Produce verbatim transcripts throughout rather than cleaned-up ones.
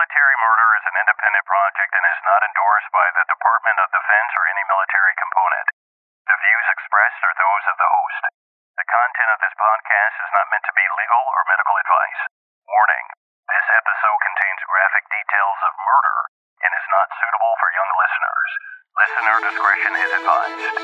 Military Murder is an independent project and is not endorsed by the Department of Defense or any military component. The views expressed are those of the host. The content of this podcast is not meant to be legal or medical advice. Warning: this episode contains graphic details of murder and is not suitable for young listeners. Listener discretion is advised.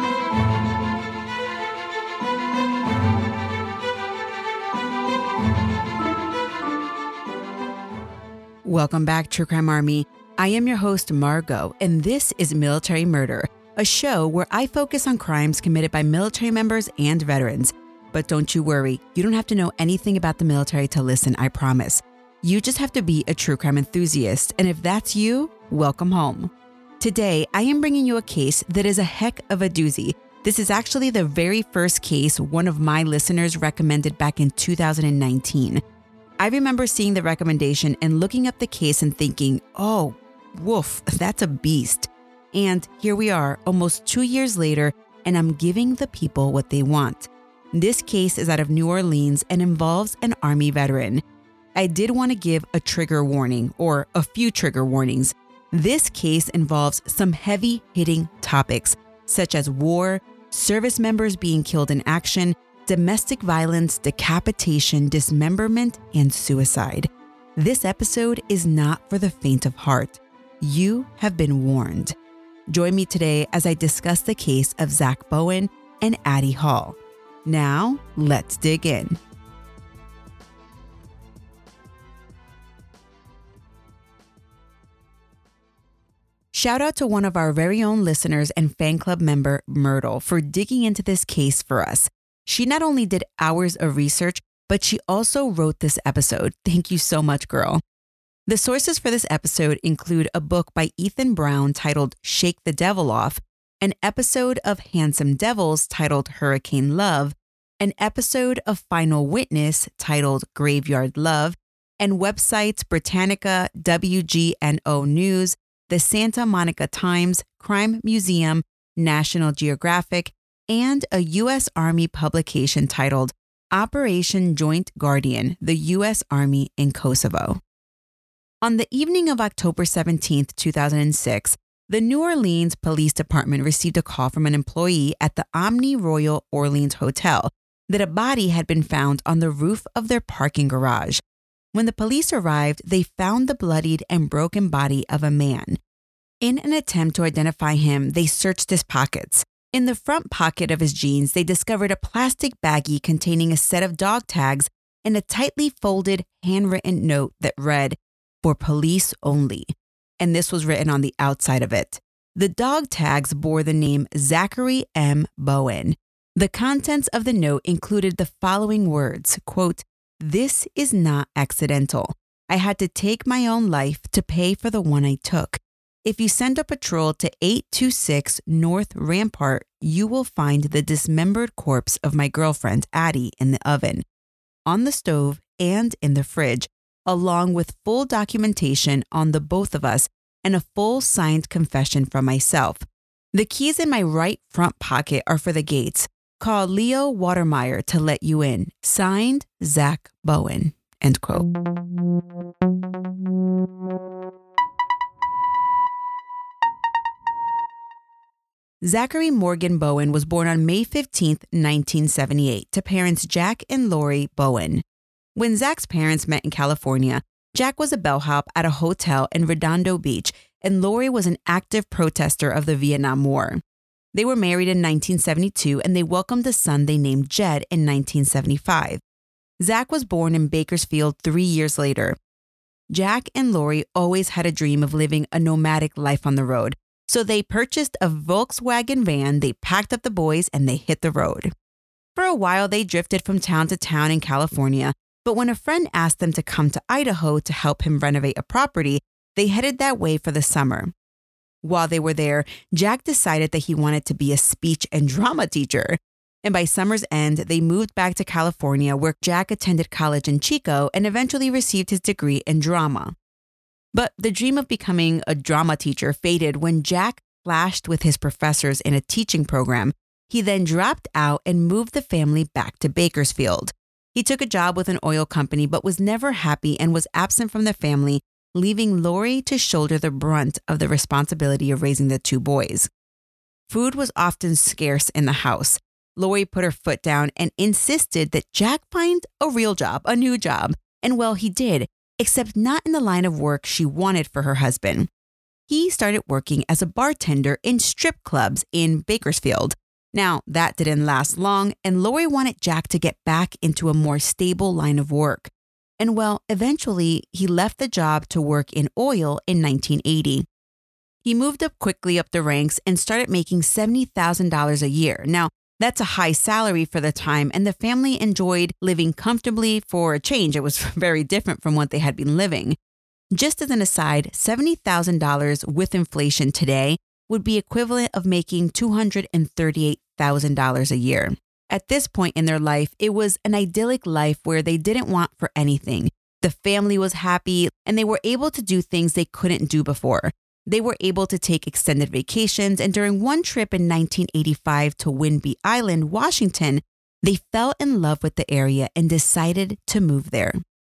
Welcome back, True Crime Army. I am your host, Margot, and this is Military Murder, a show where I focus on crimes committed by military members and veterans. But don't you worry, you don't have to know anything about the military to listen, I promise. You just have to be a true crime enthusiast, and if that's you, welcome home. Today, I am bringing you a case that is a heck of a doozy. This is actually the very first case one of my listeners recommended back in two thousand nineteen. I remember seeing the recommendation and looking up the case and thinking, oh, woof, that's a beast. And here we are, almost two years later, and I'm giving the people what they want. This case is out of New Orleans and involves an Army veteran. I did want to give a trigger warning, or a few trigger warnings. This case involves some heavy-hitting topics, such as war, service members being killed in action, domestic violence, decapitation, dismemberment, and suicide. This episode is not for the faint of heart. You have been warned. Join me today as I discuss the case of Zach Bowen and Addie Hall. Now, let's dig in. Shout out to one of our very own listeners and fan club member, Myrtle, for digging into this case for us. She not only did hours of research, but she also wrote this episode. Thank you so much, girl. The sources for this episode include a book by Ethan Brown titled Shake the Devil Off, an episode of Handsome Devils titled Hurricane Love, an episode of Final Witness titled Graveyard Love, and websites Britannica, W G N O News, the Santa Monica Times, Crime Museum, National Geographic, and a U S Army publication titled Operation Joint Guardian, the U S Army in Kosovo. On the evening of October seventeenth, two thousand six, the New Orleans Police Department received a call from an employee at the Omni Royal Orleans Hotel that a body had been found on the roof of their parking garage. When the police arrived, they found the bloodied and broken body of a man. In an attempt to identify him, they searched his pockets. In the front pocket of his jeans, they discovered a plastic baggie containing a set of dog tags and a tightly folded, handwritten note that read, "For police only." And this was written on the outside of it. The dog tags bore the name Zachary M. Bowen. The contents of the note included the following words, quote, "This is not accidental. I had to take my own life to pay for the one I took. If you send a patrol to eight two six North Rampart, you will find the dismembered corpse of my girlfriend, Addie, in the oven, on the stove, and in the fridge, along with full documentation on the both of us and a full signed confession from myself. The keys in my right front pocket are for the gates. Call Leo Watermeyer to let you in. Signed, Zach Bowen." End quote. Zachary Morgan Bowen was born on May fifteenth, nineteen seventy-eight, to parents Jack and Lori Bowen. When Zach's parents met in California, Jack was a bellhop at a hotel in Redondo Beach, and Lori was an active protester of the Vietnam War. They were married in nineteen seventy-two, and they welcomed a son they named Jed in nineteen seventy-five. Zach was born in Bakersfield three years later. Jack and Lori always had a dream of living a nomadic life on the road, so they purchased a Volkswagen van, they packed up the boys, and they hit the road. For a while, they drifted from town to town in California, but when a friend asked them to come to Idaho to help him renovate a property, they headed that way for the summer. While they were there, Jack decided that he wanted to be a speech and drama teacher. And by summer's end, they moved back to California, where Jack attended college in Chico and eventually received his degree in drama. But the dream of becoming a drama teacher faded when Jack clashed with his professors in a teaching program. He then dropped out and moved the family back to Bakersfield. He took a job with an oil company but was never happy and was absent from the family leaving Lori to shoulder the brunt of the responsibility of raising the two boys. Food was often scarce in the house. Lori put her foot down and insisted that Jack find a real job, a new job. And well, he did, except not in the line of work she wanted for her husband. He started working as a bartender in strip clubs in Bakersfield. Now, that didn't last long, and Lori wanted Jack to get back into a more stable line of work. And well, eventually, he left the job to work in oil in nineteen eighty. He moved up quickly up the ranks and started making seventy thousand dollars a year. Now, that's a high salary for the time, and the family enjoyed living comfortably for a change. It was very different from what they had been living. Just as an aside, seventy thousand dollars with inflation today would be equivalent of making two hundred thirty-eight thousand dollars a year. At this point in their life, it was an idyllic life where they didn't want for anything. The family was happy, and they were able to do things they couldn't do before. They were able to take extended vacations, and during one trip in nineteen eighty-five to Whidbey Island, Washington, they fell in love with the area and decided to move there.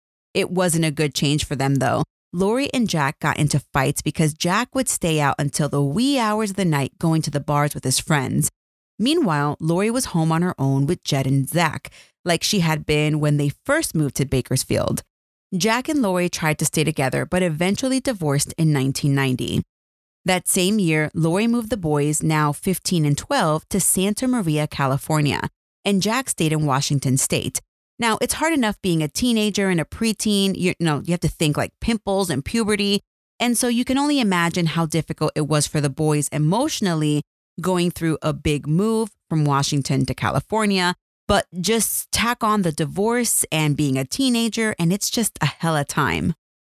It wasn't a good change for them, though. Lori and Jack got into fights because Jack would stay out until the wee hours of the night going to the bars with his friends. Meanwhile, Lori was home on her own with Jed and Zach, like she had been when they first moved to Bakersfield. Jack and Lori tried to stay together, but eventually divorced in nineteen ninety. That same year, Lori moved the boys, now fifteen and twelve, to Santa Maria, California, and Jack stayed in Washington State. Now, it's hard enough being a teenager and a preteen. You know, you have to think like pimples and puberty. And so you can only imagine how difficult it was for the boys emotionally going through a big move from Washington to California. But just tack on the divorce and being a teenager, and it's just a hella time.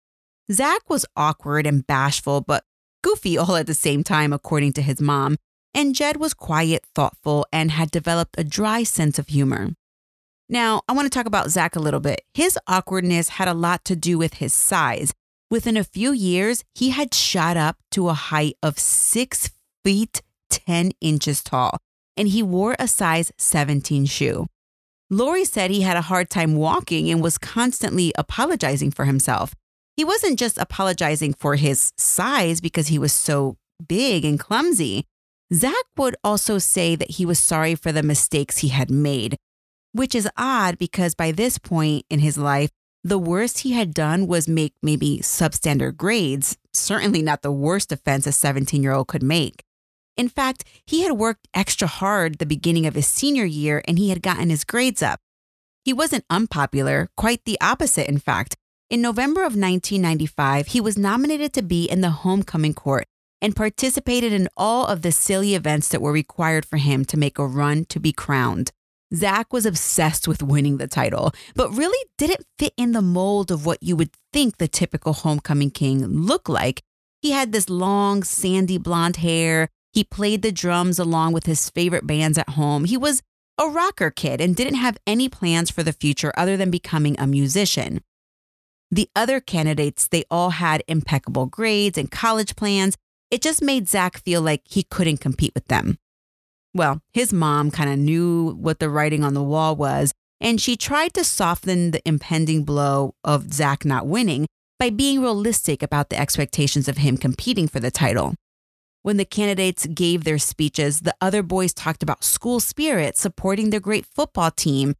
Zach was awkward and bashful, but goofy all at the same time, according to his mom. And Jed was quiet, thoughtful, and had developed a dry sense of humor. Now, I want to talk about Zach a little bit. His awkwardness had a lot to do with his size. Within a few years, he had shot up to a height of six feet, ten inches tall, and he wore a size seventeen shoe. Lori said he had a hard time walking and was constantly apologizing for himself. He wasn't just apologizing for his size because he was so big and clumsy. Zach would also say that he was sorry for the mistakes he had made, which is odd because by this point in his life, the worst he had done was make maybe substandard grades, certainly not the worst offense a seventeen-year-old could make. In fact, he had worked extra hard the beginning of his senior year and he had gotten his grades up. He wasn't unpopular, quite the opposite, in fact. In November of nineteen ninety-five, he was nominated to be in the homecoming court and participated in all of the silly events that were required for him to make a run to be crowned. Zach was obsessed with winning the title, but really didn't fit in the mold of what you would think the typical homecoming king looked like. He had this long, sandy blonde hair. He played the drums along with his favorite bands at home. He was a rocker kid and didn't have any plans for the future other than becoming a musician. The other candidates, they all had impeccable grades and college plans. It just made Zach feel like he couldn't compete with them. Well, his mom kind of knew what the writing on the wall was, and she tried to soften the impending blow of Zach not winning by being realistic about the expectations of him competing for the title. When the candidates gave their speeches, the other boys talked about school spirit, supporting their great football team.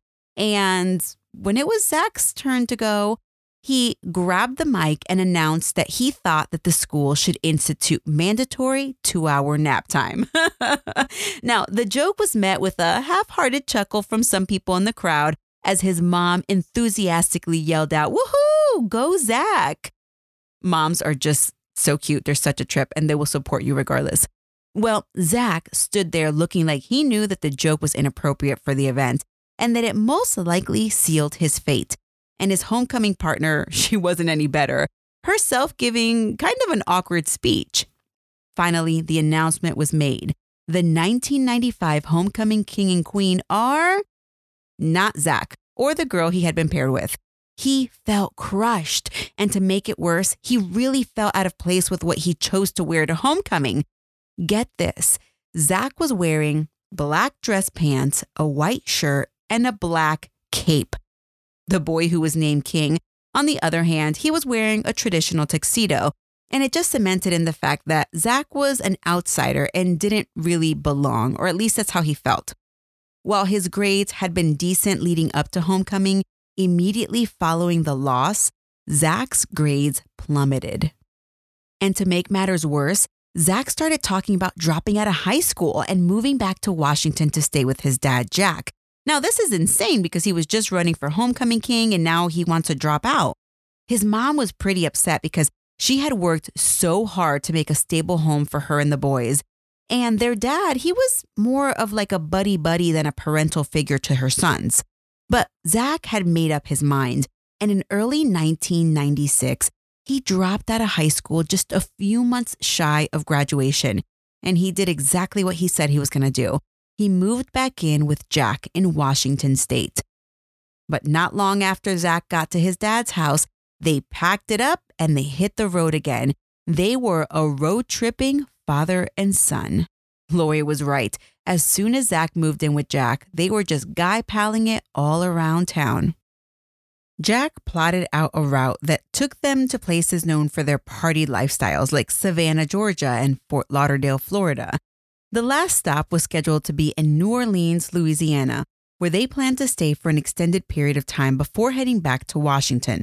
And when it was Zach's turn to go, he grabbed the mic and announced that he thought that the school should institute mandatory two-hour nap time. Now, the joke was met with a half-hearted chuckle from some people in the crowd as his mom enthusiastically yelled out, "Woohoo! Go Zach!" Moms are just so cute. They're such a trip, and they will support you regardless. Well, Zach stood there looking like he knew that the joke was inappropriate for the event and that it most likely sealed his fate. And his homecoming partner, she wasn't any better, herself giving kind of an awkward speech. Finally, the announcement was made. The nineteen ninety-five homecoming king and queen are not Zach or the girl he had been paired with. He felt crushed, and to make it worse, he really felt out of place with what he chose to wear to homecoming. Get this, Zach was wearing black dress pants, a white shirt, and a black cape. The boy who was named king On the other hand, he was wearing a traditional tuxedo, and it just cemented in the fact that Zach was an outsider and didn't really belong, or at least that's how he felt. While his grades had been decent leading up to homecoming, immediately following the loss, Zach's grades plummeted. And to make matters worse, Zach started talking about dropping out of high school and moving back to Washington to stay with his dad, Jack. Now, this is insane because he was just running for homecoming king and now he wants to drop out. His mom was pretty upset because she had worked so hard to make a stable home for her and the boys. And their dad, he was more of like a buddy-buddy than a parental figure to her sons. But Zach had made up his mind, and in early nineteen ninety-six, he dropped out of high school just a few months shy of graduation, and he did exactly what he said he was going to do. He moved back in with Jack in Washington State. But not long after Zach got to his dad's house, they packed it up and they hit the road again. They were a road-tripping father and son. Lori was right. As soon as Zach moved in with Jack, they were just guy-palling it all around town. Jack plotted out a route that took them to places known for their party lifestyles like Savannah, Georgia, and Fort Lauderdale, Florida. The last stop was scheduled to be in New Orleans, Louisiana, where they planned to stay for an extended period of time before heading back to Washington.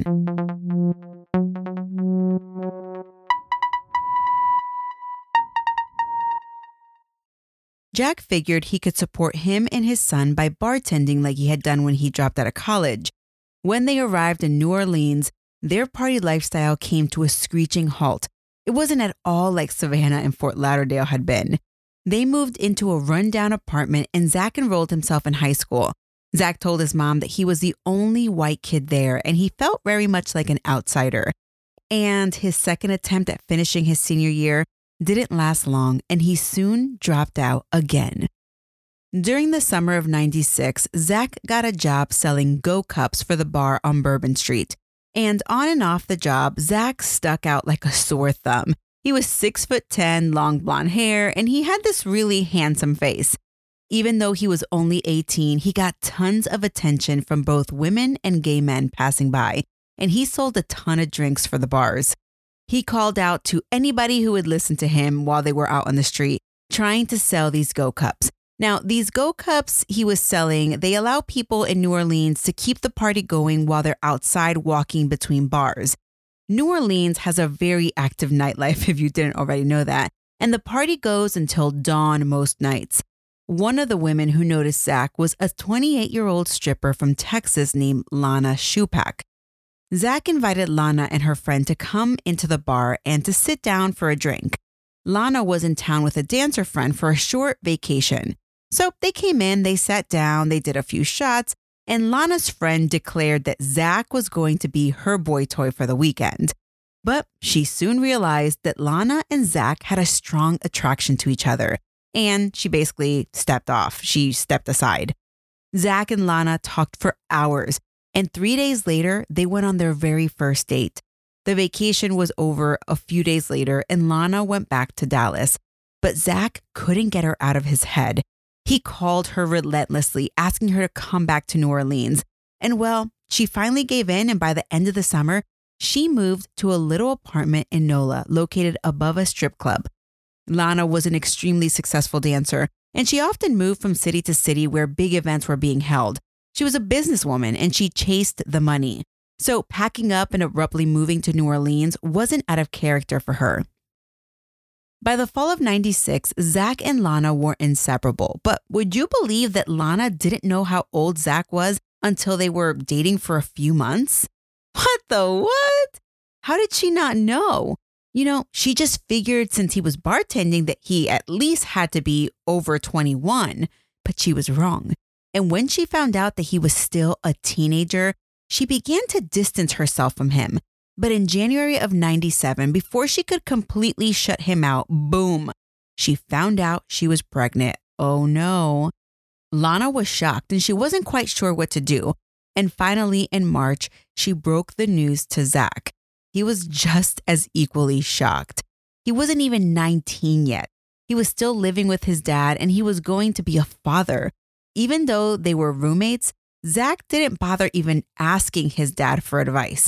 Jack figured he could support him and his son by bartending like he had done when he dropped out of college. When they arrived in New Orleans, their party lifestyle came to a screeching halt. It wasn't at all like Savannah and Fort Lauderdale had been. They moved into a rundown apartment and Zach enrolled himself in high school. Zach told his mom that he was the only white kid there and he felt very much like an outsider. And his second attempt at finishing his senior year didn't last long and he soon dropped out again. During the summer of ninety-six, Zach got a job selling Go Cups for the bar on Bourbon Street. And on and off the job, Zach stuck out like a sore thumb. He was six foot ten, long blonde hair, and he had this really handsome face. Even though he was only eighteen, he got tons of attention from both women and gay men passing by, and he sold a ton of drinks for the bars. He called out to anybody who would listen to him while they were out on the street, trying to sell these Go Cups. Now, these Go Cups he was selling, they allow people in New Orleans to keep the party going while they're outside walking between bars. New Orleans has a very active nightlife, if you didn't already know that, and the party goes until dawn most nights. One of the women who noticed Zach was a twenty-eight-year-old stripper from Texas named Lana Shupak. Zach invited Lana and her friend to come into the bar and to sit down for a drink. Lana was in town with a dancer friend for a short vacation. So they came in, they sat down, they did a few shots, and Lana's friend declared that Zach was going to be her boy toy for the weekend. But she soon realized that Lana and Zach had a strong attraction to each other, and she basically stepped off. She stepped aside. Zach and Lana talked for hours, and three days later, they went on their very first date. The vacation was over a few days later, and Lana went back to Dallas. But Zach couldn't get her out of his head. He called her relentlessly, asking her to come back to New Orleans. And well, she finally gave in, and by the end of the summer, she moved to a little apartment in NOLA located above a strip club. Lana was an extremely successful dancer, and she often moved from city to city where big events were being held. She was a businesswoman, and she chased the money. So packing up and abruptly moving to New Orleans wasn't out of character for her. By the fall of ninety-six, Zach and Lana were inseparable. But would you believe that Lana didn't know how old Zach was until they were dating for a few months? What the what? How did she not know? You know, she just figured since he was bartending that he at least had to be over twenty-one, but she was wrong. And when she found out that he was still a teenager, she began to distance herself from him. But in January of ninety-seven, before she could completely shut him out, boom, she found out she was pregnant. Oh no. Lana was shocked and she wasn't quite sure what to do. And finally, in March, she broke the news to Zach. He was just as equally shocked. He wasn't even nineteen yet. He was still living with his dad and he was going to be a father. Even though they were roommates, Zach didn't bother even asking his dad for advice.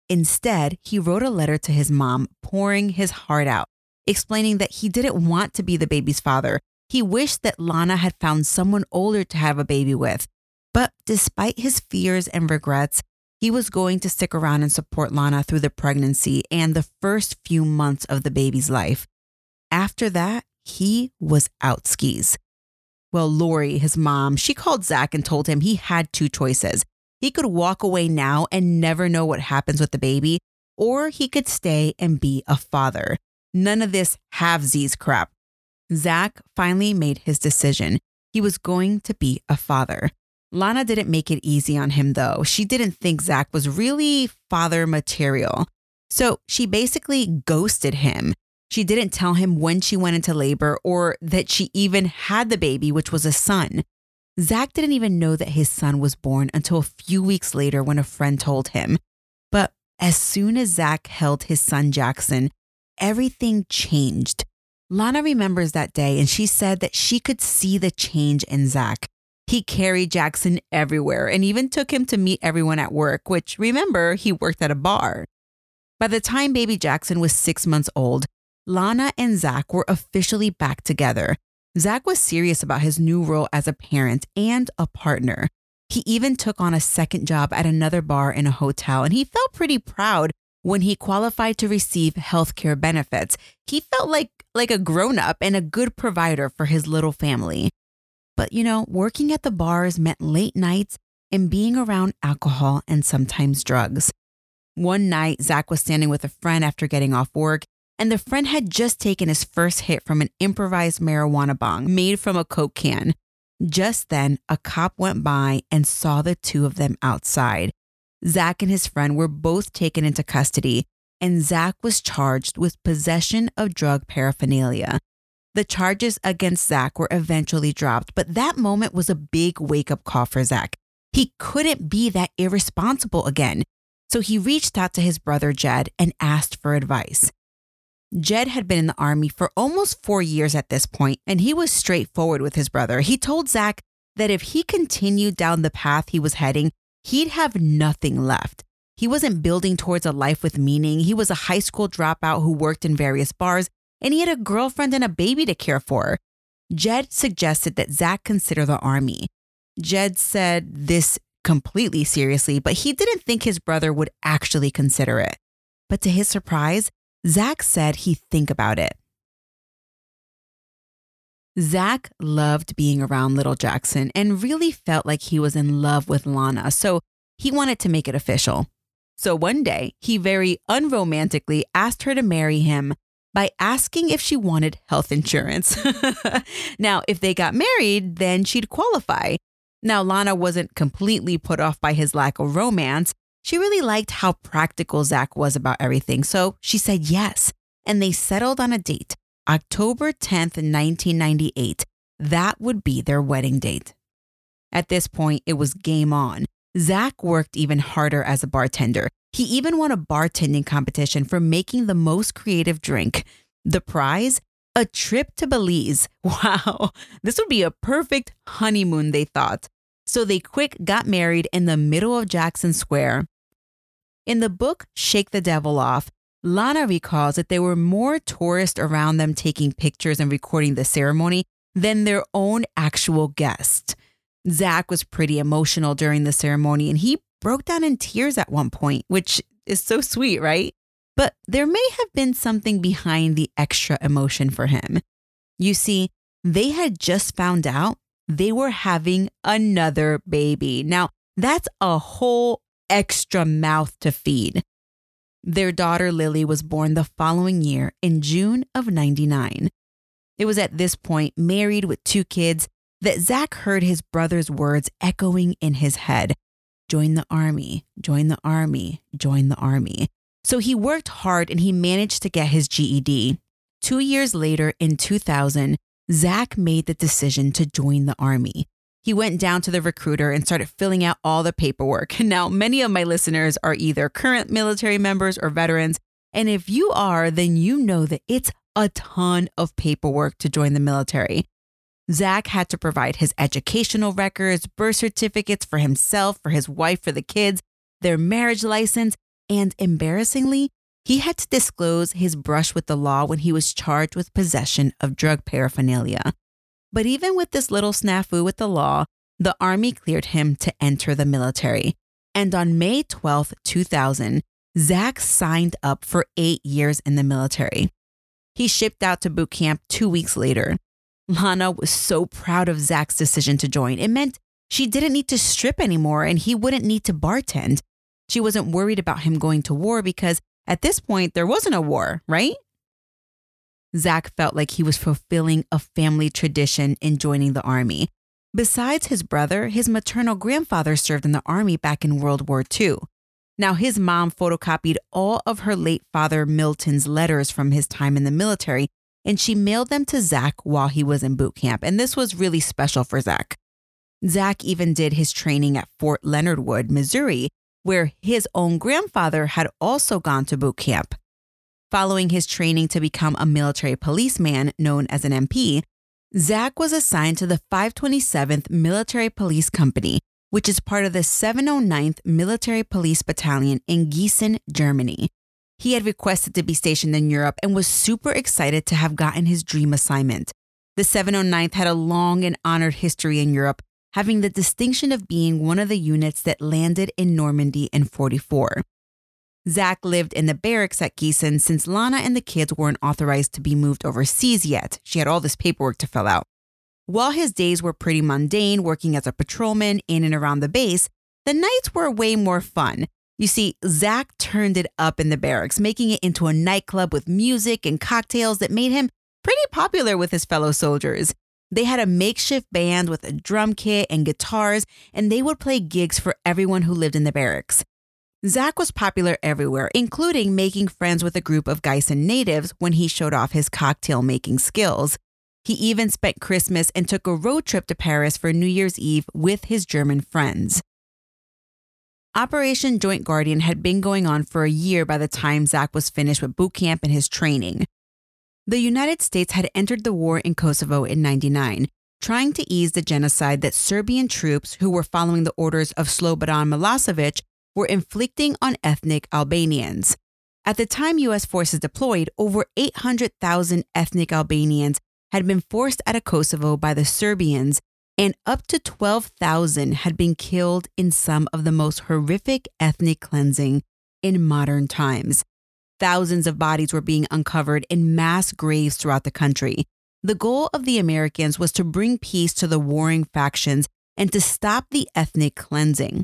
Instead, he wrote a letter to his mom, pouring his heart out, explaining that he didn't want to be the baby's father. He wished that Lana had found someone older to have a baby with. But despite his fears and regrets, he was going to stick around and support Lana through the pregnancy and the first few months of the baby's life. After that, he was out skis. Well, Lori, his mom, she called Zach and told him he had two choices. He could walk away now and never know what happens with the baby, or he could stay and be a father. None of this halvesies crap. Zach finally made his decision. He was going to be a father. Lana didn't make it easy on him, though. She didn't think Zach was really father material. So she basically ghosted him. She didn't tell him when she went into labor or that she even had the baby, which was a son. Zach didn't even know that his son was born until a few weeks later when a friend told him. But as soon as Zach held his son Jackson, everything changed. Lana remembers that day, and she said that she could see the change in Zach. He carried Jackson everywhere and even took him to meet everyone at work, which, remember, he worked at a bar. By the time baby Jackson was six months old, Lana and Zach were officially back together. Zach was serious about his new role as a parent and a partner. He even took on a second job at another bar in a hotel, and he felt pretty proud when he qualified to receive healthcare benefits. He felt like, like a grown-up and a good provider for his little family. But, you know, working at the bars meant late nights and being around alcohol and sometimes drugs. One night, Zach was standing with a friend after getting off work, and the friend had just taken his first hit from an improvised marijuana bong made from a Coke can. Just then, a cop went by and saw the two of them outside. Zach and his friend were both taken into custody, and Zach was charged with possession of drug paraphernalia. The charges against Zach were eventually dropped, but that moment was a big wake-up call for Zach. He couldn't be that irresponsible again. So he reached out to his brother Jed and asked for advice. Jed had been in the Army for almost four years at this point, and he was straightforward with his brother. He told Zach that if he continued down the path he was heading, he'd have nothing left. He wasn't building towards a life with meaning. He was a high school dropout who worked in various bars, and he had a girlfriend and a baby to care for. Jed suggested that Zach consider the Army. Jed said this completely seriously, but he didn't think his brother would actually consider it. But to his surprise, Zach said he'd think about it. Zach loved being around little Jackson and really felt like he was in love with Lana, so he wanted to make it official. So one day, he very unromantically asked her to marry him by asking if she wanted health insurance. Now, if they got married, then she'd qualify. Now, Lana wasn't completely put off by his lack of romance. She really liked how practical Zach was about everything, so she said yes, and they settled on a date, October tenth, nineteen ninety-eight. That would be their wedding date. At this point, it was game on. Zach worked even harder as a bartender. He even won a bartending competition for making the most creative drink. The prize? A trip to Belize. Wow, this would be a perfect honeymoon, they thought. So they quick got married in the middle of Jackson Square. In the book, Shake the Devil Off, Lana recalls that there were more tourists around them taking pictures and recording the ceremony than their own actual guests. Zach was pretty emotional during the ceremony, and he broke down in tears at one point, which is so sweet, right? But there may have been something behind the extra emotion for him. You see, they had just found out they were having another baby. Now, that's a whole extra mouth to feed. Their daughter Lily was born the following year in June of ninety-nine. It was at this point, married with two kids, that Zach heard his brother's words echoing in his head. Join the Army, join the Army, join the Army. So he worked hard and he managed to get his G E D. Two years later, in two thousand, Zach made the decision to join the Army. He went down to the recruiter and started filling out all the paperwork. Now, many of my listeners are either current military members or veterans, and if you are, then you know that it's a ton of paperwork to join the military. Zach had to provide his educational records, birth certificates for himself, for his wife, for the kids, their marriage license, And embarrassingly, he had to disclose his brush with the law when he was charged with possession of drug paraphernalia. But even with this little snafu with the law, the Army cleared him to enter the military. And on May twelfth, two thousand, Zach signed up for eight years in the military. He shipped out to boot camp two weeks later. Lana was so proud of Zach's decision to join. It meant she didn't need to strip anymore and he wouldn't need to bartend. She wasn't worried about him going to war because at this point, there wasn't a war, right? Zach felt like he was fulfilling a family tradition in joining the Army. Besides his brother, his maternal grandfather served in the Army back in World War Two. Now, his mom photocopied all of her late father Milton's letters from his time in the military, and she mailed them to Zach while he was in boot camp. And this was really special for Zach. Zach even did his training at Fort Leonard Wood, Missouri, where his own grandfather had also gone to boot camp. Following his training to become a military policeman known as an M P, Zach was assigned to the five twenty-seventh Military Police Company, which is part of the seven oh ninth Military Police Battalion in Gießen, Germany. He had requested to be stationed in Europe and was super excited to have gotten his dream assignment. The seven oh ninth had a long and honored history in Europe, having the distinction of being one of the units that landed in Normandy in forty-four. Zach lived in the barracks at Gießen since Lana and the kids weren't authorized to be moved overseas yet. She had all this paperwork to fill out. While his days were pretty mundane, working as a patrolman in and around the base, the nights were way more fun. You see, Zach turned it up in the barracks, making it into a nightclub with music and cocktails that made him pretty popular with his fellow soldiers. They had a makeshift band with a drum kit and guitars, and they would play gigs for everyone who lived in the barracks. Zach was popular everywhere, including making friends with a group of Gießen natives when he showed off his cocktail making skills. He even spent Christmas and took a road trip to Paris for New Year's Eve with his German friends. Operation Joint Guardian had been going on for a year by the time Zach was finished with boot camp and his training. The United States had entered the war in Kosovo in ninety-nine, trying to ease the genocide that Serbian troops who were following the orders of Slobodan Milosevic were inflicting on ethnic Albanians. At the time U S forces deployed, over eight hundred thousand ethnic Albanians had been forced out of Kosovo by the Serbians, and up to twelve thousand had been killed in some of the most horrific ethnic cleansing in modern times. Thousands of bodies were being uncovered in mass graves throughout the country. The goal of the Americans was to bring peace to the warring factions and to stop the ethnic cleansing.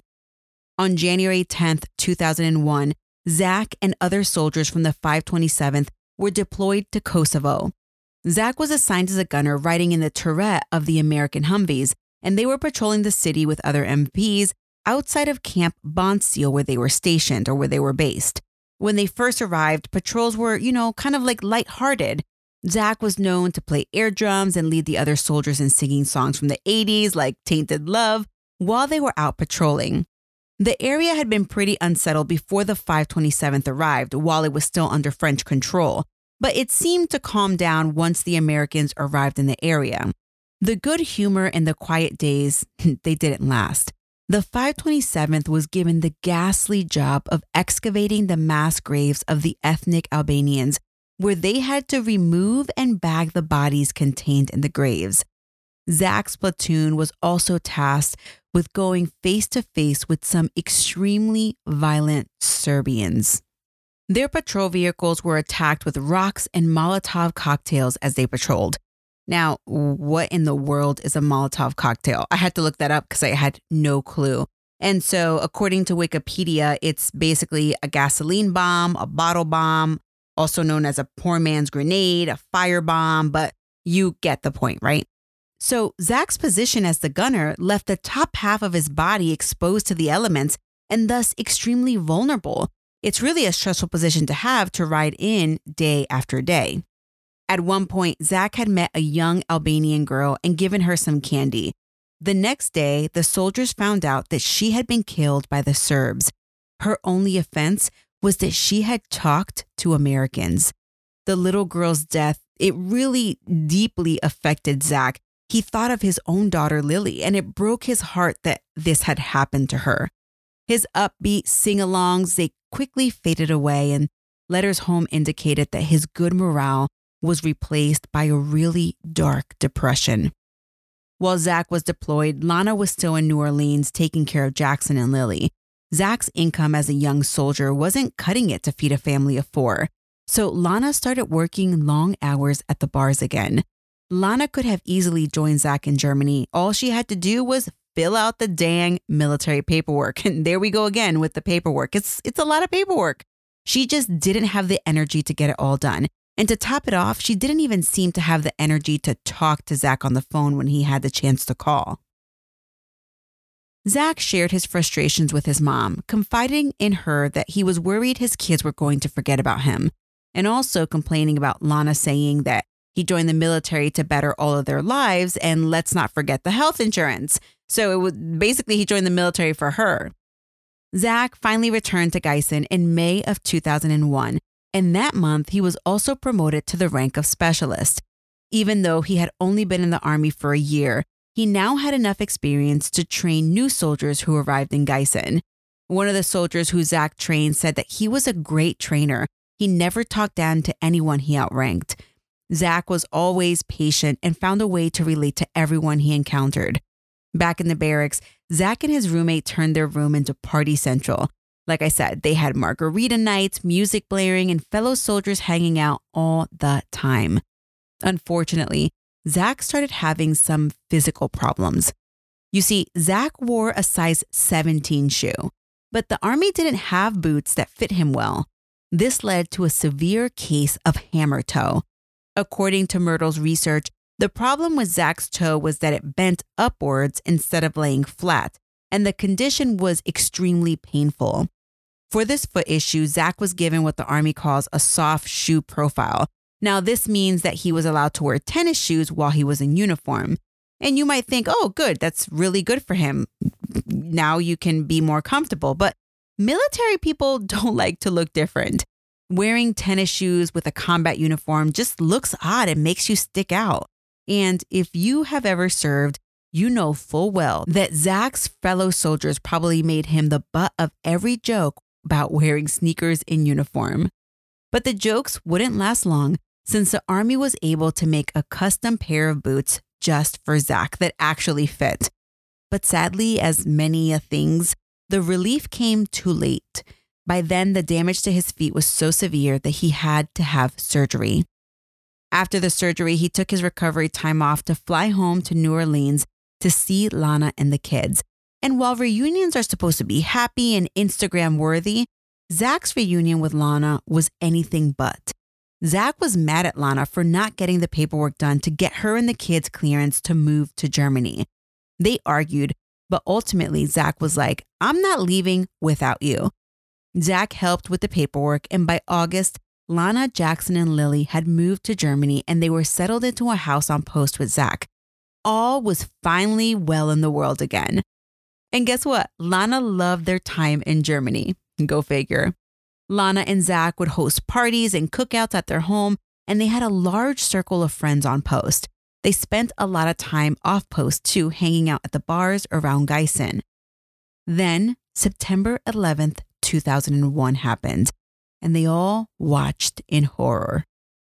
On January tenth, two thousand one, Zach and other soldiers from the five twenty-seventh were deployed to Kosovo. Zach was assigned as a gunner riding in the turret of the American Humvees, and they were patrolling the city with other M Ps outside of Camp Bonseal where they were stationed or where they were based. When they first arrived, patrols were, you know, kind of like lighthearted. Zach was known to play air drums and lead the other soldiers in singing songs from the eighties like Tainted Love while they were out patrolling. The area had been pretty unsettled before the five twenty-seventh arrived while it was still under French control, but it seemed to calm down once the Americans arrived in the area. The good humor and the quiet days, they didn't last. The five twenty-seventh was given the ghastly job of excavating the mass graves of the ethnic Albanians, where they had to remove and bag the bodies contained in the graves. Zach's platoon was also tasked with going face to face with some extremely violent Serbians. Their patrol vehicles were attacked with rocks and Molotov cocktails as they patrolled. Now, what in the world is a Molotov cocktail? I had to look that up because I had no clue. And so, according to Wikipedia, it's basically a gasoline bomb, a bottle bomb, also known as a poor man's grenade, a firebomb, but you get the point, right? So Zach's position as the gunner left the top half of his body exposed to the elements and thus extremely vulnerable. It's really a stressful position to have to ride in day after day. At one point, Zach had met a young Albanian girl and given her some candy. The next day, the soldiers found out that she had been killed by the Serbs. Her only offense was that she had talked to Americans. The little girl's death, it really deeply affected Zach. He thought of his own daughter, Lily, and it broke his heart that this had happened to her. His upbeat sing-alongs, they quickly faded away, and letters home indicated that his good morale was replaced by a really dark depression. While Zach was deployed, Lana was still in New Orleans taking care of Jackson and Lily. Zach's income as a young soldier wasn't cutting it to feed a family of four, so Lana started working long hours at the bars again. Lana could have easily joined Zach in Germany. All she had to do was fill out the dang military paperwork. And there we go again with the paperwork. It's, it's a lot of paperwork. She just didn't have the energy to get it all done. And to top it off, she didn't even seem to have the energy to talk to Zach on the phone when he had the chance to call. Zach shared his frustrations with his mom, confiding in her that he was worried his kids were going to forget about him, and also complaining about Lana saying that he joined the military to better all of their lives, and let's not forget the health insurance. So it was basically he joined the military for her. Zach finally returned to Guyson in May of two thousand one, and that month he was also promoted to the rank of specialist. Even though he had only been in the Army for a year, he now had enough experience to train new soldiers who arrived in Guyson. One of the soldiers who Zach trained said that he was a great trainer. He never talked down to anyone he outranked. Zach was always patient and found a way to relate to everyone he encountered. Back in the barracks, Zach and his roommate turned their room into party central. Like I said, they had margarita nights, music blaring, and fellow soldiers hanging out all the time. Unfortunately, Zach started having some physical problems. You see, Zach wore a size seventeen shoe, but the Army didn't have boots that fit him well. This led to a severe case of hammer toe. According to Myrtle's research, the problem with Zach's toe was that it bent upwards instead of laying flat, and the condition was extremely painful. For this foot issue, Zach was given what the Army calls a soft shoe profile. Now, this means that he was allowed to wear tennis shoes while he was in uniform. And you might think, oh, good, that's really good for him. Now you can be more comfortable. But military people don't like to look different. Wearing tennis shoes with a combat uniform just looks odd and makes you stick out. And if you have ever served, you know full well that Zach's fellow soldiers probably made him the butt of every joke about wearing sneakers in uniform. But the jokes wouldn't last long, since the Army was able to make a custom pair of boots just for Zach that actually fit. But sadly, as many things, the relief came too late. By then, the damage to his feet was so severe that he had to have surgery. After the surgery, he took his recovery time off to fly home to New Orleans to see Lana and the kids. And while reunions are supposed to be happy and Instagram worthy, Zach's reunion with Lana was anything but. Zach was mad at Lana for not getting the paperwork done to get her and the kids clearance to move to Germany. They argued, but ultimately Zach was like, I'm not leaving without you. Zach helped with the paperwork, and by August, Lana, Jackson, and Lily had moved to Germany, and they were settled into a house on post with Zach. All was finally well in the world again. And guess what? Lana loved their time in Germany. Go figure. Lana and Zach would host parties and cookouts at their home, and they had a large circle of friends on post. They spent a lot of time off post too, hanging out at the bars around Guyson. Then, September eleventh, two thousand one happened, and they all watched in horror.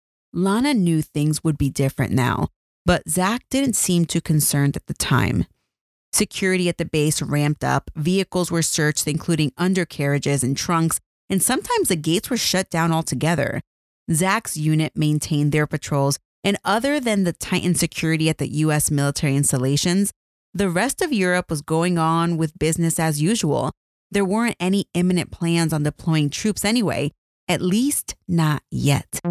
Lana knew things would be different now, but Zach didn't seem too concerned at the time. Security at the base ramped up, vehicles were searched, including undercarriages and trunks, and sometimes the gates were shut down altogether. Zach's unit maintained their patrols, and other than the tightened security at the U S military installations, the rest of Europe was going on with business as usual. There weren't any imminent plans on deploying troops anyway, at least not yet.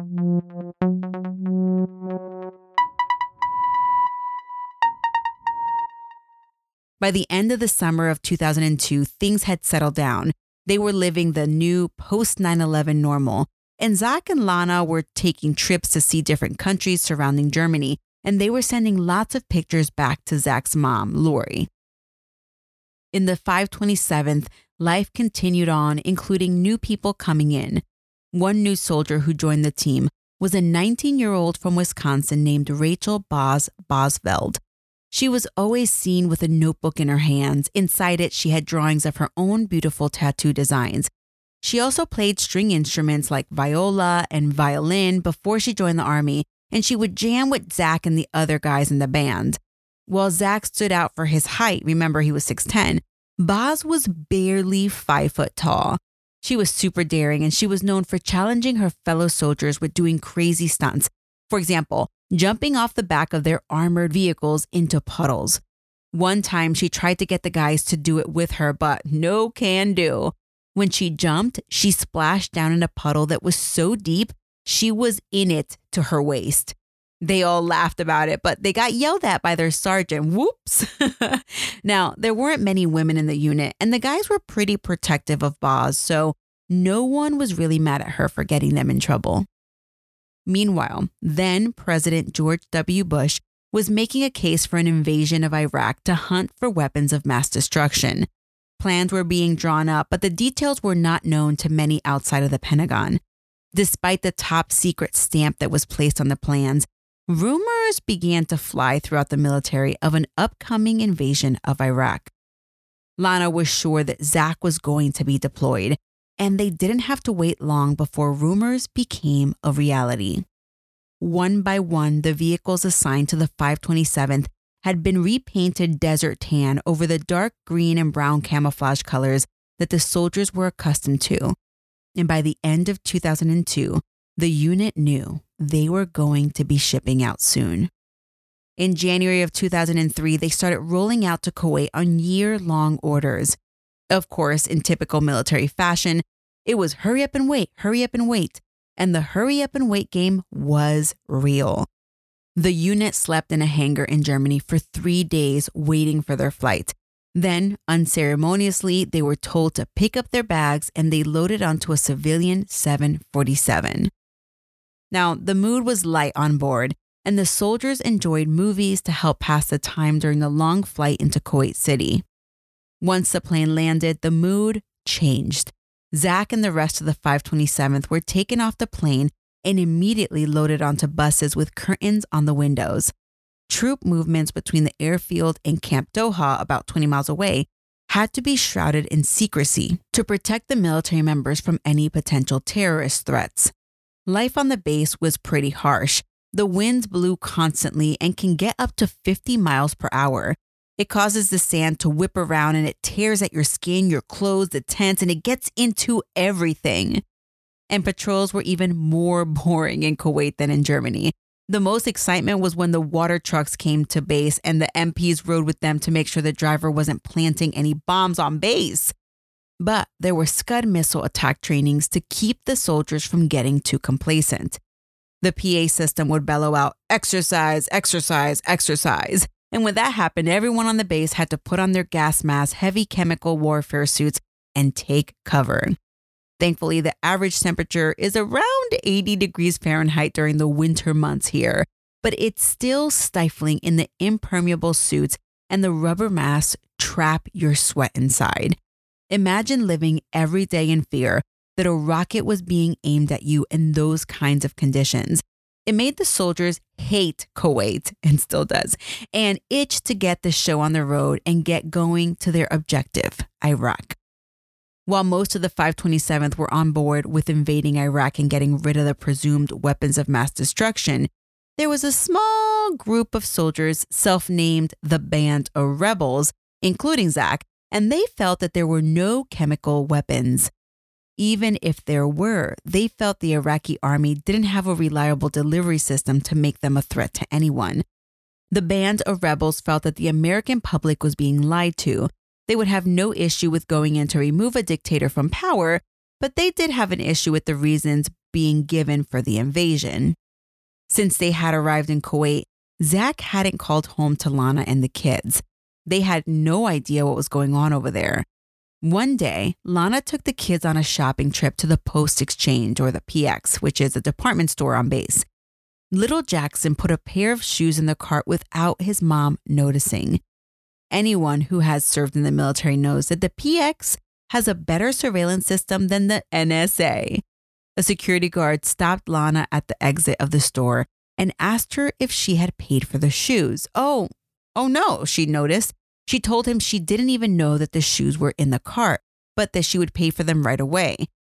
By the end of the summer of two thousand two, things had settled down. They were living the new post nine eleven normal, and Zach and Lana were taking trips to see different countries surrounding Germany, and they were sending lots of pictures back to Zach's mom, Lori. In the five twenty-seventh, life continued on, including new people coming in. One new soldier who joined the team was a nineteen-year-old from Wisconsin named Rachel Boz Bosveld. She was always seen with a notebook in her hands. Inside it, she had drawings of her own beautiful tattoo designs. She also played string instruments like viola and violin before she joined the Army, and she would jam with Zach and the other guys in the band. While Zach stood out for his height, remember he was six ten, Boz was barely five foot tall. She was super daring, and she was known for challenging her fellow soldiers with doing crazy stunts. For example, jumping off the back of their armored vehicles into puddles. One time, she tried to get the guys to do it with her, but no can do. When she jumped, she splashed down in a puddle that was so deep, she was in it to her waist. They all laughed about it, but they got yelled at by their sergeant. Whoops. Now, there weren't many women in the unit, and the guys were pretty protective of Boz, so no one was really mad at her for getting them in trouble. Meanwhile, then President George W. Bush was making a case for an invasion of Iraq to hunt for weapons of mass destruction. Plans were being drawn up, but the details were not known to many outside of the Pentagon. Despite the top secret stamp that was placed on the plans, rumors began to fly throughout the military of an upcoming invasion of Iraq. Lana was sure that Zach was going to be deployed, and they didn't have to wait long before rumors became a reality. One by one, the vehicles assigned to the five twenty-seventh had been repainted desert tan over the dark green and brown camouflage colors that the soldiers were accustomed to. And by the end of two thousand two, the unit knew they were going to be shipping out soon. In January of two thousand three, they started rolling out to Kuwait on year-long orders. Of course, in typical military fashion, it was hurry up and wait, hurry up and wait. And the hurry up and wait game was real. The unit slept in a hangar in Germany for three days waiting for their flight. Then, unceremoniously, they were told to pick up their bags and they loaded onto a civilian seven forty-seven. Now, the mood was light on board, and the soldiers enjoyed movies to help pass the time during the long flight into Kuwait City. Once the plane landed, the mood changed. Zach and the rest of the five twenty-seventh were taken off the plane and immediately loaded onto buses with curtains on the windows. Troop movements between the airfield and Camp Doha, about twenty miles away, had to be shrouded in secrecy to protect the military members from any potential terrorist threats. Life on the base was pretty harsh. The winds blew constantly and can get up to fifty miles per hour. It causes the sand to whip around and it tears at your skin, your clothes, the tents, and it gets into everything. And patrols were even more boring in Kuwait than in Germany. The most excitement was when the water trucks came to base and the M Ps rode with them to make sure the driver wasn't planting any bombs on base. But there were Scud missile attack trainings to keep the soldiers from getting too complacent. The P A system would bellow out, exercise, exercise, exercise. And when that happened, everyone on the base had to put on their gas masks, heavy chemical warfare suits, and take cover. Thankfully, the average temperature is around eighty degrees Fahrenheit during the winter months here, but it's still stifling in the impermeable suits, and the rubber masks trap your sweat inside. Imagine living every day in fear that a rocket was being aimed at you in those kinds of conditions. It made the soldiers hate Kuwait, and still does, and itch to get the show on the road and get going to their objective, Iraq. While most of the five twenty-seventh were on board with invading Iraq and getting rid of the presumed weapons of mass destruction, there was a small group of soldiers self-named the Band of Rebels, including Zach, and they felt that there were no chemical weapons. Even if there were, they felt the Iraqi army didn't have a reliable delivery system to make them a threat to anyone. The Band of Rebels felt that the American public was being lied to. They would have no issue with going in to remove a dictator from power, but they did have an issue with the reasons being given for the invasion. Since they had arrived in Kuwait, Zach hadn't called home to Lana and the kids. They had no idea what was going on over there. One day, Lana took the kids on a shopping trip to the Post Exchange, or the P X, which is a department store on base. Little Jackson put a pair of shoes in the cart without his mom noticing. Anyone who has served in the military knows that the P X has a better surveillance system than the N S A. A security guard stopped Lana at the exit of the store and asked her if she had paid for the shoes. Oh, oh no, she noticed. She told him she didn't even know that the shoes were in the cart, but that she would pay for them right away.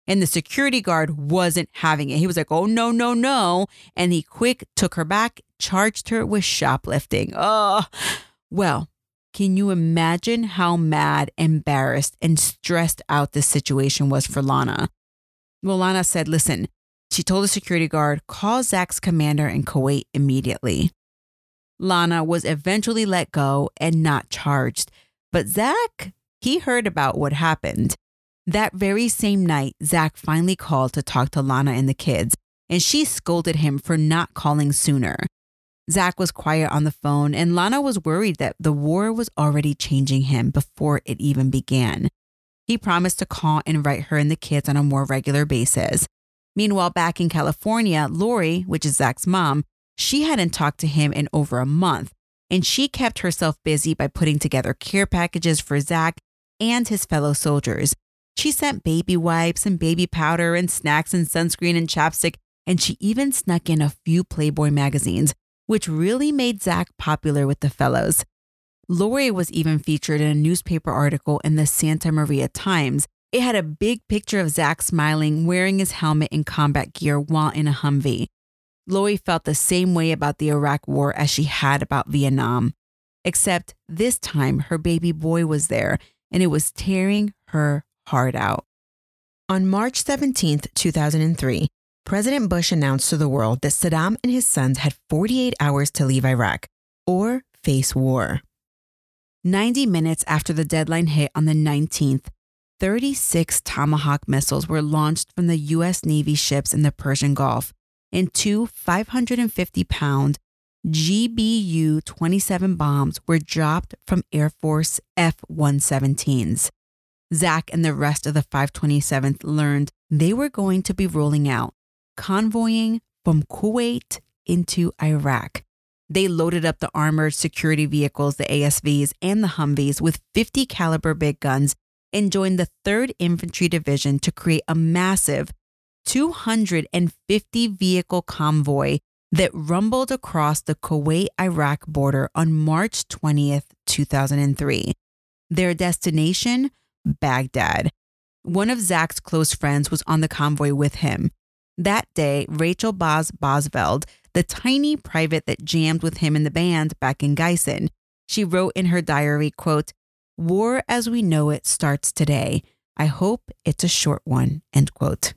And the security guard wasn't having it. He was like, oh, no, no, no. And he quick took her back, charged her with shoplifting. Oh, well, can you imagine how mad, embarrassed, and stressed out this situation was for Lana? Well, Lana said, listen, she told the security guard, call Zach's commander in Kuwait immediately. Lana was eventually let go and not charged. But Zach, he heard about what happened. That very same night, Zach finally called to talk to Lana and the kids, and she scolded him for not calling sooner. Zach was quiet on the phone, and Lana was worried that the war was already changing him before it even began. He promised to call and write her and the kids on a more regular basis. Meanwhile, back in California, Lori, which is Zach's mom, she hadn't talked to him in over a month, and she kept herself busy by putting together care packages for Zach and his fellow soldiers. She sent baby wipes and baby powder and snacks and sunscreen and chapstick, and she even snuck in a few Playboy magazines, which really made Zach popular with the fellows. Lori was even featured in a newspaper article in the Santa Maria Times. It had a big picture of Zach smiling, wearing his helmet and combat gear while in a Humvee. Lori felt the same way about the Iraq War as she had about Vietnam, except this time her baby boy was there, and it was tearing her heart out. On March seventeenth, two thousand three, President Bush announced to the world that Saddam and his sons had forty-eight hours to leave Iraq or face war. ninety minutes after the deadline hit on the nineteenth, thirty-six Tomahawk missiles were launched from the U S Navy ships in the Persian Gulf, and two five hundred fifty pound G B U twenty-seven bombs were dropped from Air Force F one seventeens. Zach and the rest of the five twenty-seventh learned they were going to be rolling out, convoying from Kuwait into Iraq. They loaded up the armored security vehicles, the A S Vs, and the Humvees with fifty caliber big guns and joined the third Infantry Division to create a massive two hundred fifty vehicle convoy that rumbled across the Kuwait-Iraq border on March twentieth, two thousand three. Their destination? Baghdad. One of Zach's close friends was on the convoy with him. That day, Rachel Boz Bosveld, the tiny private that jammed with him in the band back in Guyson, she wrote in her diary, quote, "War as we know it starts today. I hope it's a short one," end quote.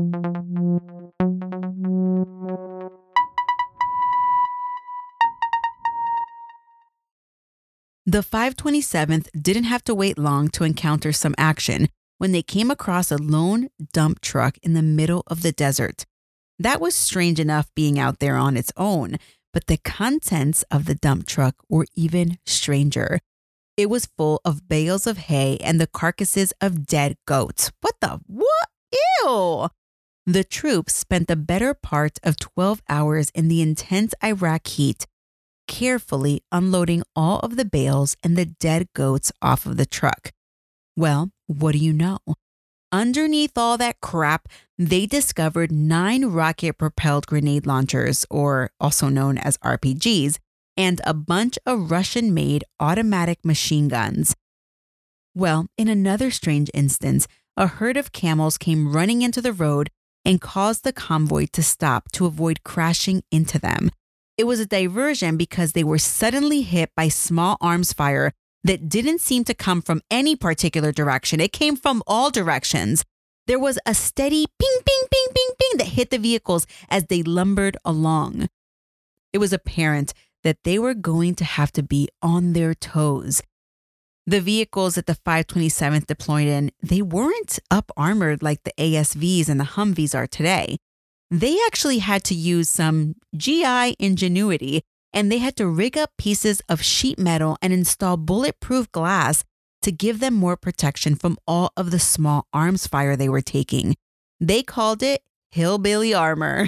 The five twenty-seventh didn't have to wait long to encounter some action when they came across a lone dump truck in the middle of the desert. That was strange enough being out there on its own, but the contents of the dump truck were even stranger. It was full of bales of hay and the carcasses of dead goats. What the? What? Ew! The troops spent the better part of twelve hours in the intense Iraq heat, carefully unloading all of the bales and the dead goats off of the truck. Well, what do you know? Underneath all that crap, they discovered nine rocket-propelled grenade launchers, or also known as R P Gs, and a bunch of Russian-made automatic machine guns. Well, in another strange instance, a herd of camels came running into the road and caused the convoy to stop to avoid crashing into them. It was a diversion because they were suddenly hit by small arms fire that didn't seem to come from any particular direction. It came from all directions. There was a steady ping, ping, ping, ping, ping that hit the vehicles as they lumbered along. It was apparent that they were going to have to be on their toes. The vehicles that the five twenty-seventh deployed in, they weren't up-armored like the A S Vs and the Humvees are today. They actually had to use some G I ingenuity, and they had to rig up pieces of sheet metal and install bulletproof glass to give them more protection from all of the small arms fire they were taking. They called it hillbilly armor.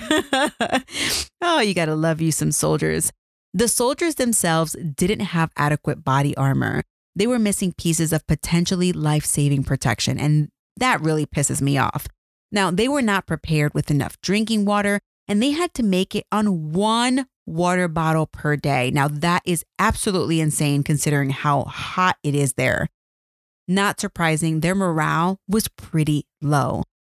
Oh, you gotta love you some soldiers. The soldiers themselves didn't have adequate body armor. They were missing pieces of potentially life-saving protection, and that really pisses me off. Now, they were not prepared with enough drinking water, and they had to make it on one water bottle per day. Now, that is absolutely insane considering how hot it is there. Not surprising, their morale was pretty low.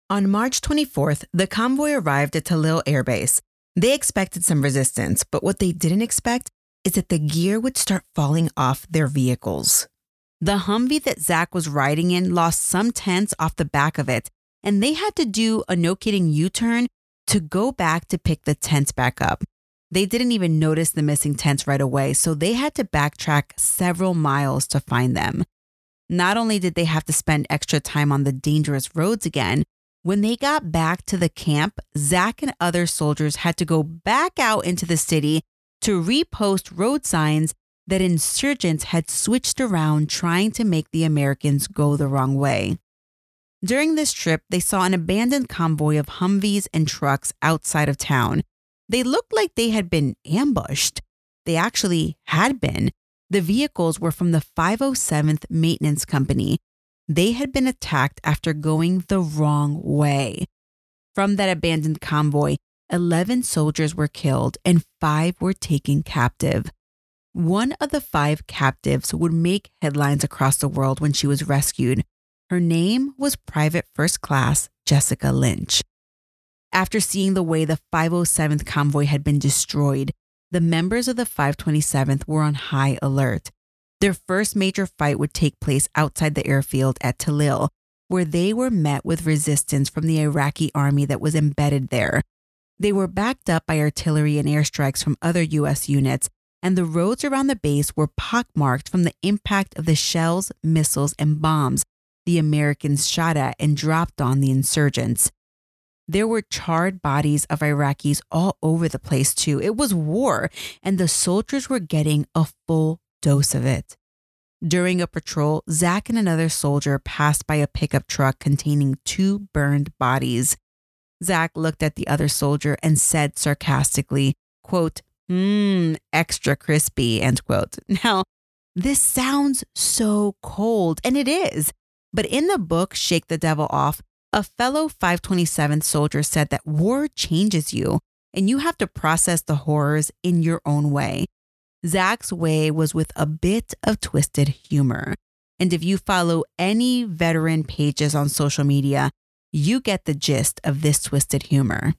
On March twenty-fourth, the convoy arrived at Tallil Air Base. They expected some resistance, but what they didn't expect is that the gear would start falling off their vehicles. The Humvee that Zach was riding in lost some tents off the back of it, and they had to do a no-kidding U-turn to go back to pick the tents back up. They didn't even notice the missing tents right away, so they had to backtrack several miles to find them. Not only did they have to spend extra time on the dangerous roads again, when they got back to the camp, Zach and other soldiers had to go back out into the city to repost road signs that insurgents had switched around trying to make the Americans go the wrong way. During this trip, they saw an abandoned convoy of Humvees and trucks outside of town. They looked like they had been ambushed. They actually had been. The vehicles were from the five oh seventh Maintenance Company. They had been attacked after going the wrong way. From that abandoned convoy, eleven soldiers were killed and five were taken captive. One of the five captives would make headlines across the world when she was rescued. Her name was Private First Class Jessica Lynch. After seeing the way the five oh seventh convoy had been destroyed, the members of the five twenty-seventh were on high alert. Their first major fight would take place outside the airfield at Tallil, where they were met with resistance from the Iraqi army that was embedded there. They were backed up by artillery and airstrikes from other U S units, and the roads around the base were pockmarked from the impact of the shells, missiles, and bombs the Americans shot at and dropped on the insurgents. There were charred bodies of Iraqis all over the place too. It was war, and the soldiers were getting a full dose of it. During a patrol, Zach and another soldier passed by a pickup truck containing two burned bodies. Zach looked at the other soldier and said sarcastically, quote, mmm, extra crispy, end quote. Now, this sounds so cold, and it is. But in the book, Shake the Devil Off, a fellow five twenty-seventh soldier said that war changes you, and you have to process the horrors in your own way. Zach's way was with a bit of twisted humor. And if you follow any veteran pages on social media, you get the gist of this twisted humor.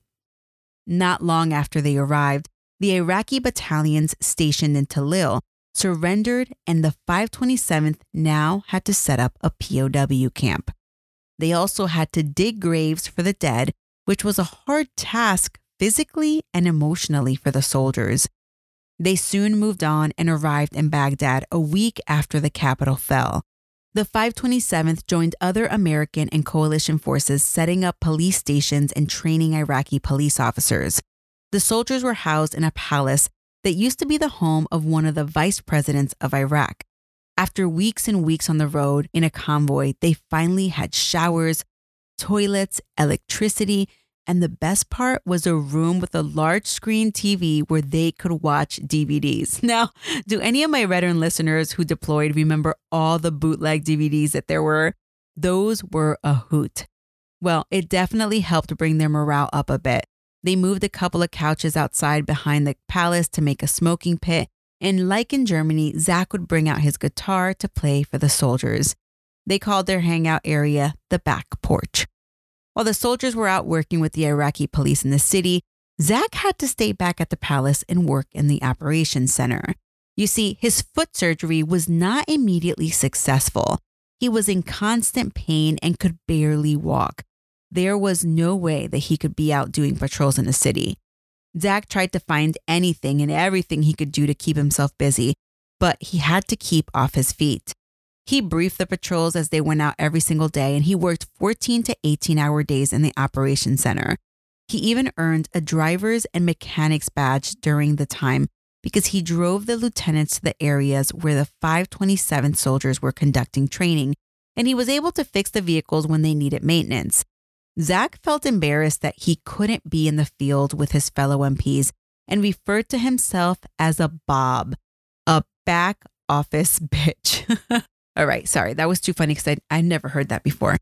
Not long after they arrived, the Iraqi battalions stationed in Tallil surrendered, and the five twenty-seventh now had to set up a P O W camp. They also had to dig graves for the dead, which was a hard task physically and emotionally for the soldiers. They soon moved on and arrived in Baghdad a week after the capital fell. The five twenty-seventh joined other American and coalition forces setting up police stations and training Iraqi police officers. The soldiers were housed in a palace that used to be the home of one of the vice presidents of Iraq. After weeks and weeks on the road in a convoy, they finally had showers, toilets, electricity, and the best part was a room with a large screen T V where they could watch D V Ds. Now, do any of my veteran listeners who deployed remember all the bootleg D V Ds that there were? Those were a hoot. Well, it definitely helped bring their morale up a bit. They moved a couple of couches outside behind the palace to make a smoking pit, and like in Germany, Zach would bring out his guitar to play for the soldiers. They called their hangout area the back porch. While the soldiers were out working with the Iraqi police in the city, Zach had to stay back at the palace and work in the operations center. You see, his foot surgery was not immediately successful. He was in constant pain and could barely walk. There was no way that he could be out doing patrols in the city. Zach tried to find anything and everything he could do to keep himself busy, but he had to keep off his feet. He briefed the patrols as they went out every single day, and he worked fourteen to eighteen hour days in the operations center. He even earned a driver's and mechanic's badge during the time because he drove the lieutenants to the areas where the five twenty-seventh soldiers were conducting training, and he was able to fix the vehicles when they needed maintenance. Zach felt embarrassed that he couldn't be in the field with his fellow M Ps and referred to himself as a Bob, a back office bitch. All right, sorry, that was too funny because I'd never heard that before.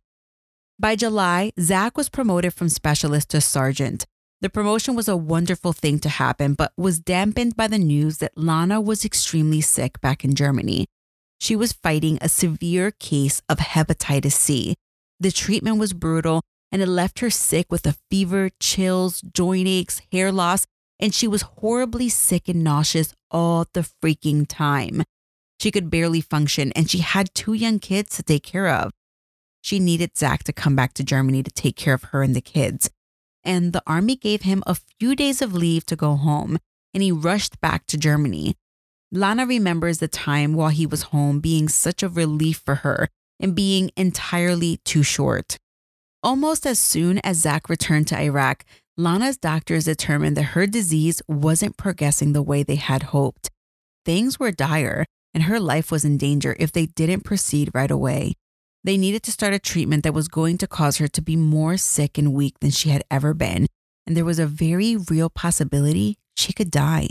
By July, Zach was promoted from specialist to sergeant. The promotion was a wonderful thing to happen, but was dampened by the news that Lana was extremely sick back in Germany. She was fighting a severe case of hepatitis C. The treatment was brutal, and it left her sick with a fever, chills, joint aches, hair loss, and she was horribly sick and nauseous all the freaking time. She could barely function, and she had two young kids to take care of. She needed Zach to come back to Germany to take care of her and the kids. And the army gave him a few days of leave to go home, and he rushed back to Germany. Lana remembers the time while he was home being such a relief for her and being entirely too short. Almost as soon as Zach returned to Iraq, Lana's doctors determined that her disease wasn't progressing the way they had hoped. Things were dire, and her life was in danger if they didn't proceed right away. They needed to start a treatment that was going to cause her to be more sick and weak than she had ever been, and there was a very real possibility she could die.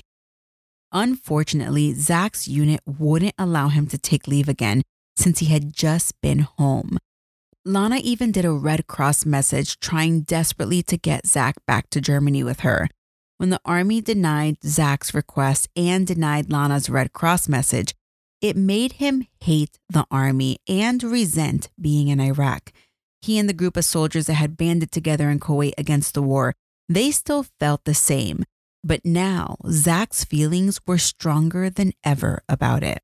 Unfortunately, Zach's unit wouldn't allow him to take leave again since he had just been home. Lana even did a Red Cross message trying desperately to get Zach back to Germany with her. When the army denied Zach's request and denied Lana's Red Cross message, it made him hate the army and resent being in Iraq. He and the group of soldiers that had banded together in Kuwait against the war, they still felt the same. But now, Zach's feelings were stronger than ever about it.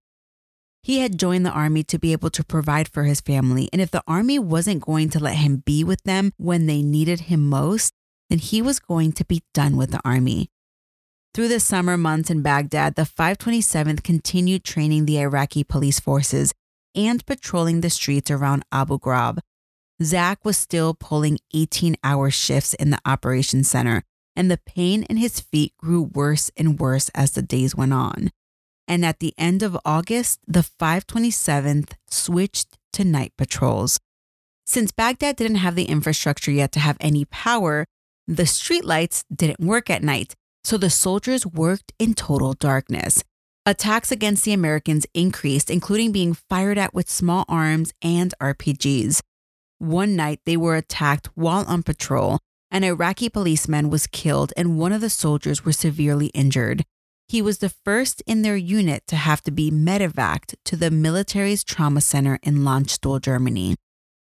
He had joined the army to be able to provide for his family, and if the army wasn't going to let him be with them when they needed him most, then he was going to be done with the army. Through the summer months in Baghdad, the five twenty-seventh continued training the Iraqi police forces and patrolling the streets around Abu Ghraib. Zach was still pulling eighteen-hour shifts in the operations center, and the pain in his feet grew worse and worse as the days went on. And at the end of August, the five twenty-seventh switched to night patrols. Since Baghdad didn't have the infrastructure yet to have any power, the streetlights didn't work at night, so the soldiers worked in total darkness. Attacks against the Americans increased, including being fired at with small arms and R P Gs. One night, they were attacked while on patrol. An Iraqi policeman was killed and one of the soldiers was severely injured. He was the first in their unit to have to be medevaced to the military's trauma center in Landstuhl, Germany.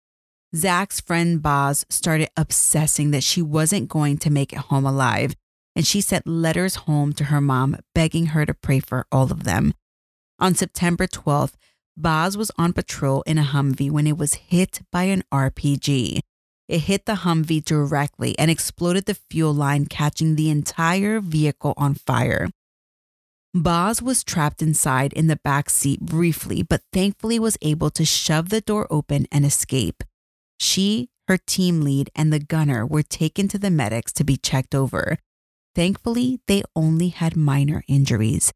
Zach's friend Boz started obsessing that she wasn't going to make it home alive, and she sent letters home to her mom begging her to pray for all of them. On September twelfth, Boz was on patrol in a Humvee when it was hit by an R P G. It hit the Humvee directly and exploded the fuel line, catching the entire vehicle on fire. Boz was trapped inside in the back seat briefly, but thankfully was able to shove the door open and escape. She, her team lead, and the gunner were taken to the medics to be checked over. Thankfully, they only had minor injuries.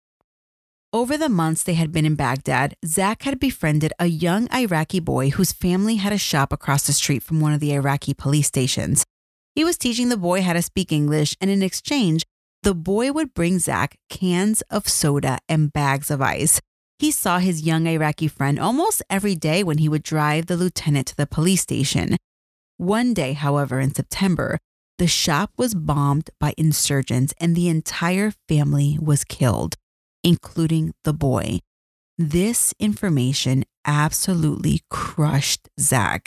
Over the months they had been in Baghdad, Zach had befriended a young Iraqi boy whose family had a shop across the street from one of the Iraqi police stations. He was teaching the boy how to speak English, and in exchange, the boy would bring Zach cans of soda and bags of ice. He saw his young Iraqi friend almost every day when he would drive the lieutenant to the police station. One day, however, in September, the shop was bombed by insurgents and the entire family was killed, including the boy. This information absolutely crushed Zach.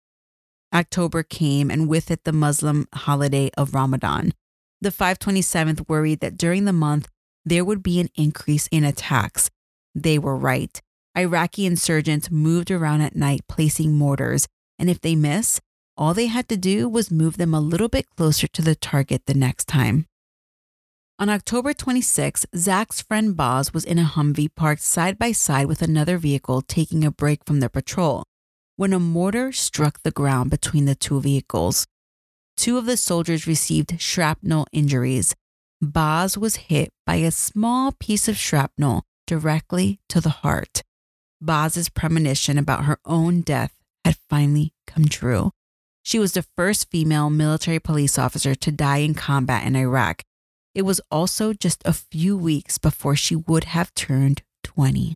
October came, and with it the Muslim holiday of Ramadan. The five twenty-seventh worried that during the month there would be an increase in attacks. They were right. Iraqi insurgents moved around at night placing mortars, and if they miss, all they had to do was move them a little bit closer to the target the next time. On October twenty-sixth, Zach's friend Boz was in a Humvee parked side by side with another vehicle taking a break from their patrol when a mortar struck the ground between the two vehicles. Two of the soldiers received shrapnel injuries. Boz was hit by a small piece of shrapnel directly to the heart. Boz's premonition about her own death had finally come true. She was the first female military police officer to die in combat in Iraq. It was also just a few weeks before she would have turned twenty.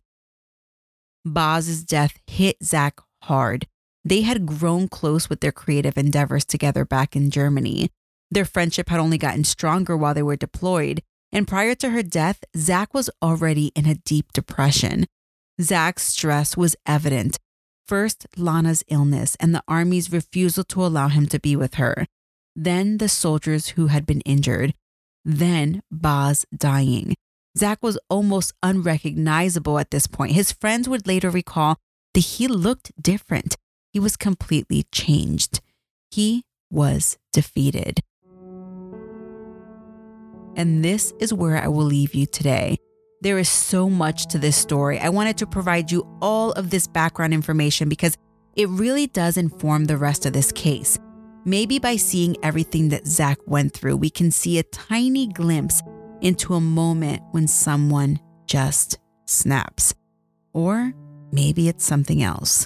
Boz's death hit Zach hard. They had grown close with their creative endeavors together back in Germany. Their friendship had only gotten stronger while they were deployed, and prior to her death, Zach was already in a deep depression. Zach's stress was evident. First, Lana's illness and the Army's refusal to allow him to be with her. Then the soldiers who had been injured. Then Boz dying. Zach was almost unrecognizable at this point. His friends would later recall that he looked different. He was completely changed. He was defeated. And this is where I will leave you today. There is so much to this story. I wanted to provide you all of this background information because it really does inform the rest of this case. Maybe by seeing everything that Zach went through, we can see a tiny glimpse into a moment when someone just snaps. Or maybe it's something else.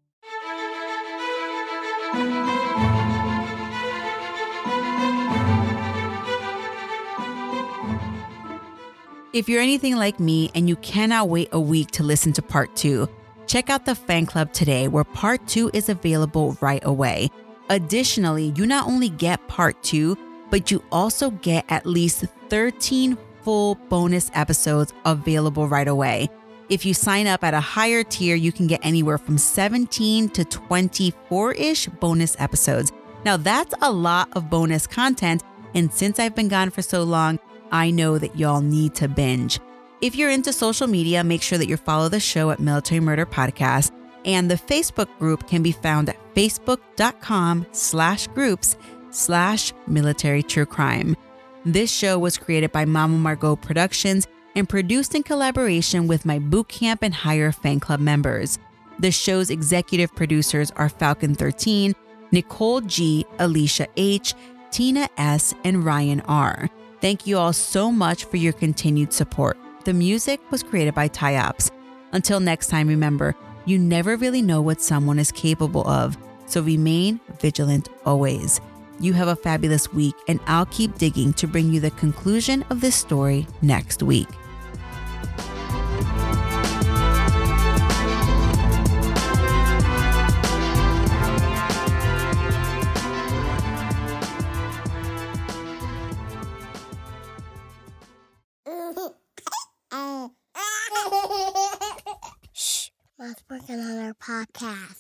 If you're anything like me and you cannot wait a week to listen to part two, check out the fan club today where part two is available right away. Additionally, you not only get part two, but you also get at least thirteen full bonus episodes available right away. If you sign up at a higher tier, you can get anywhere from seventeen to twenty-four-ish bonus episodes. Now that's a lot of bonus content, and since I've been gone for so long, I know that y'all need to binge. If you're into social media, make sure that you follow the show at Military Murder Podcast, and the Facebook group can be found at facebook.com slash groups slash military true crime. This show was created by Mama Margot Productions and produced in collaboration with my Bootcamp and Higher fan club members. The show's executive producers are Falcon thirteen, Nicole G, Alicia H, Tina S, and Ryan R. Thank you all so much for your continued support. The music was created by Ty-Ops. Until next time, remember, you never really know what someone is capable of, so remain vigilant always. You have a fabulous week, and I'll keep digging to bring you the conclusion of this story next week. Shh, Mom's working on our podcast.